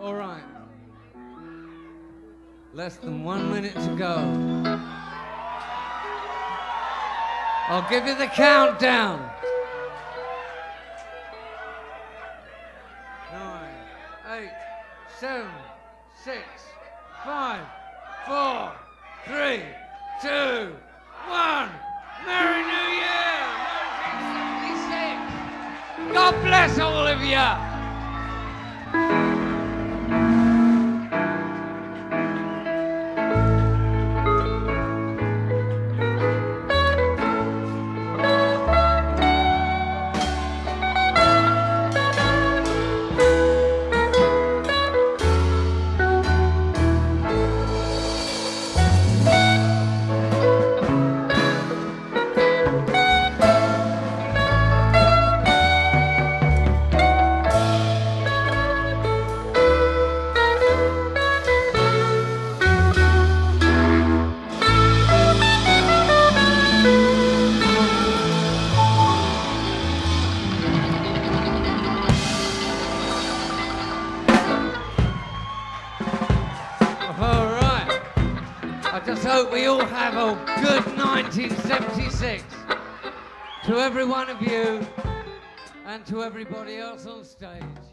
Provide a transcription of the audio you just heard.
All right. Less than 1 minute to go. I'll give you the countdown. 9, 8, 7, 6, 5, 4, 3, 2, 1. Merry New Year, 1976. God bless all of you. I just hope we all have a good 1976. To every one of you and to everybody else on stage.